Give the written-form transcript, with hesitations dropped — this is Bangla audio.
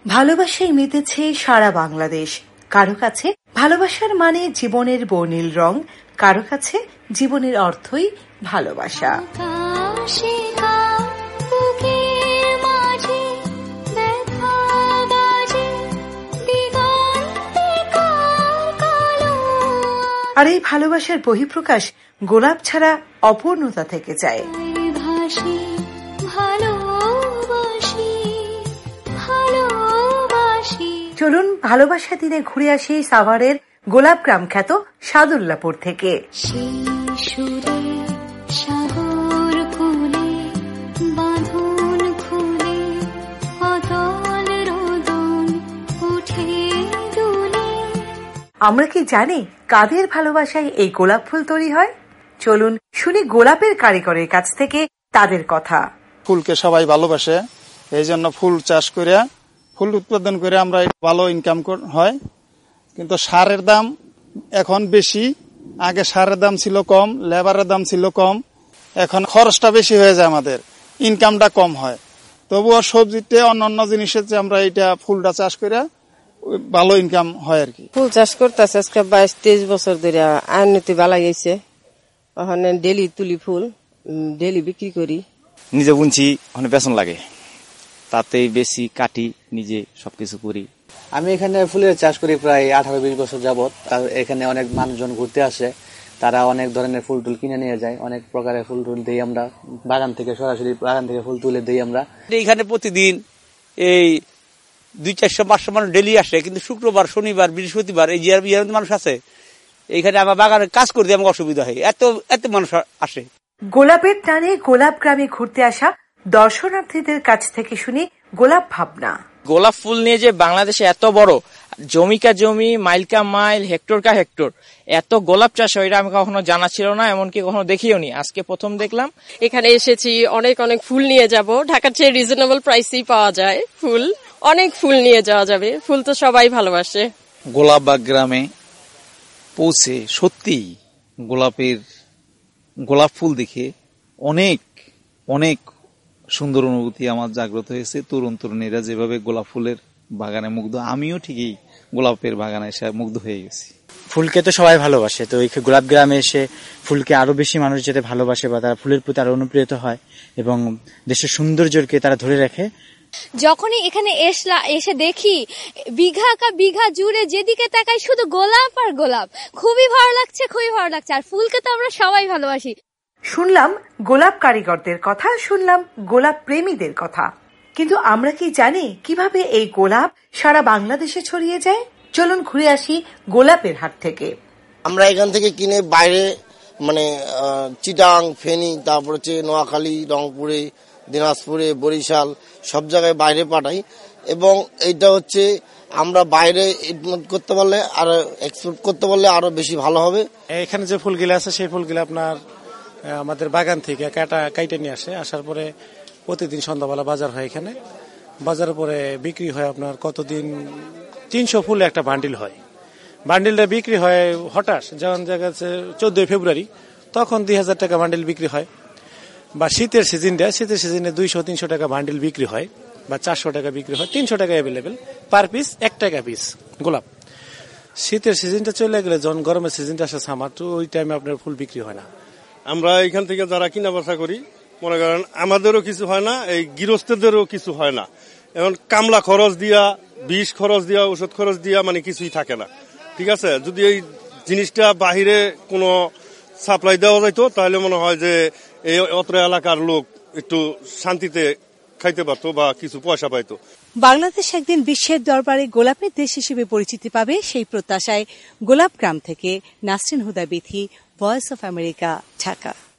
ভালোবাসায় মেতেছে সারা বাংলাদেশ। কারো কাছে ভালোবাসার মানে জীবনের বর্ণিল রং, কারো কাছে জীবনের অর্থই ভালোবাসা। আর এই ভালোবাসার বহিঃপ্রকাশ গোলাপ ছাড়া অপূর্ণতা থেকে যায়। চলুন ভালোবাসা দিনে ঘুরে আসি সাভারের গোলাপগ্রাম খ্যাত সাদুল্লাপুর থেকে। আমরা কি জানি কাদের ভালোবাসায় এই গোলাপ ফুল তৈরি হয়? চলুন শুনি গোলাপের কারিগরের কাছ থেকে তাদের কথা। ফুলকে সবাই ভালোবাসে, এই জন্য ফুল চাষ করে ফুল উৎপাদন করে আমরা ভালো ইনকাম হয়। কিন্তু সারের দাম এখন বেশি, আগে সারের দাম ছিল কম, লেবারের দাম ছিল কম, এখন খরচটা বেশি হয়ে যায়, আমাদের ইনকামটা কম হয়। তবুও সবজিতে অন্যান্য জিনিসের যে আমরা এটা ফুলটা চাষ করে ভালো ইনকাম হয় আর কি। ফুল চাষ করতেছে আজকে 22-23 বছর ধরে, উন্নতি ভালো গেছে। ওখানে ডেলি তুলি ফুল, ডেলি বিক্রি করি। নিজে বুনছি, ওখানে বেতন লাগে, তাতেই বেশি কাটি, নিজে সবকিছু করি। আমি এখানে ফুলের চাষ করি প্রায় 18-20 বছর যাবত। এখানে অনেক মানুষজন ঘুরতে আসে, তারা অনেক ধরনের ফুল টুল কিনে নিয়ে যায়, অনেক প্রকারের ফুল টুল দিই আমরা বাগান থেকে, সরাসরি বাগান থেকে ফুল তুলে দিই আমরা। এখানে প্রতিদিন এই 200-400 মানুষ ডেলি আসে, কিন্তু শুক্রবার, শনিবার, বৃহস্পতিবার এই যে মানুষ আছে এইখানে আমার বাগানে কাজ করতে আমাকে অসুবিধা হয়, এত মানুষ আসে। গোলাপের টানে গোলাপ গ্রামে ঘুরতে আসা দর্শনার্থীদের কাছ থেকে শুনি গোলাপ ভাবনা। গোলাপ ফুল নিয়ে যে বাংলাদেশে এত বড় জমি কা জমি, মাইল কা মাইল, হেক্টর কা হেক্টর এত গোলাপ চাষ হয়, এটা আমি কখনো জানা ছিল না, এমনকি কখনো দেখিও নি, আজকে প্রথম দেখলাম। এখানে এসেছি, অনেক অনেক ফুল নিয়ে যাব। ঢাকার চেয়ে রিজনেবল প্রাইসেই পাওয়া যায় ফুল, অনেক ফুল নিয়ে যাওয়া যাবে। ফুল তো সবাই ভালোবাসে। গোলাপবাগ গ্রামে পৌঁছে সত্যি গোলাপ ফুল দেখে অনেক অনেক সুন্দর অনুভূতি আমার জাগ্রত হয়েছে। তরুণ তরুণীরা যেভাবে গোলাপ ফুলের বাগানে মুগ্ধ, আমিও ঠিকই গোলাপের বাগানে এসে মুগ্ধ হয়ে গেছি। ফুলকে তো সবাই ভালোবাসে, তো এই গোলাপ গ্রামে এসে ফুলকে আরো বেশি মানুষ যেতে ভালোবাসে বা তারা ফুলের প্রতি আরো অনুপ্রেরিত হয় এবং দেশের সৌন্দর্যকে তারা ধরে রাখে। যখনই এখানে এসে দেখি বিঘা জুড়ে যেদিকে তাকাই শুধু গোলাপ আর গোলাপ, খুবই ভালো লাগছে, খুবই ভালো লাগছে। আর ফুলকে তো আমরা সবাই ভালোবাসি। শুনলাম গোলাপ কারিগরদের কথা, শুনলাম গোলাপ প্রেমীদের কথা, কিন্তু আমরা কি জানি কিভাবে এই গোলাপ সারা বাংলাদেশে ছড়িয়ে যায়? চলুন ঘুরে আসি গোলাপের হাট থেকে। আমরা এখান থেকে কিনে বাইরে মানে চিটাং, ফেনী, তারপর হচ্ছে নোয়াখালী, রংপুরে, দিনাজপুরে, বরিশাল সব জায়গায় বাইরে পাঠাই। এবং এইটা হচ্ছে আমরা বাইরে ইম্পোর্ট করতে পারলে আর এক্সপোর্ট করতে পারলে আরো বেশি ভালো হবে। এখানে যে ফুলগুলো আছে সেই ফুলগুলো আপনার আমাদের বাগান থেকে কাইটে নিয়ে আসার পরে প্রতিদিন সন্ধ্যাবেলা বাজার হয়। এখানে বাজারের পরে বিক্রি হয় আপনার কতদিন 300 ফুল একটা বান্ডিল হয়। বান্ডিলটা বিক্রি হয় হঠাৎ, যেমন জায়গা 14 ফেব্রুয়ারি, তখন 2000 টাকা বান্ডিল বিক্রি হয়। বা শীতের সিজনে 200-300 টাকা বান্ডিল বিক্রি হয়, বা 400 টাকা বিক্রি হয়, 300 টাকা অ্যাভেলেবেল পার পিস, 1 টাকা পিস গোলাপ। শীতের সিজনটা চলে গেলে, যখন গরমের সিজনটা আসে সামার, তো ওই টাইমে আপনার ফুল বিক্রি হয় না। আমরা এখান থেকে যারা কিনা বেচা করি, মনে করেন আমাদেরও কিছু হয় না, এই গৃহস্থদেরও কিছু হয় না। এখন কামলা খরচ দিয়া, বিষ খরচ দিয়া, ওষুধ খরচ দিয়া মানে কিছুই থাকে না। ঠিক আছে, যদি এই জিনিসটা বাহিরে কোনো সাপ্লাই দেওয়া যাইতো তাহলে মনে হয় যে এই অত্র এলাকার লোক একটু শান্তিতে খাইতে পারতো বা কিছু পয়সা পাইতো। বাংলাদেশ একদিন বিশ্বের দরবারে গোলাপের দেশ হিসেবে পরিচিতি পাবে, সেই প্রত্যাশায় গোলাপগ্রাম থেকে Nasrin Huda Bithi, Voice of America, Dhaka.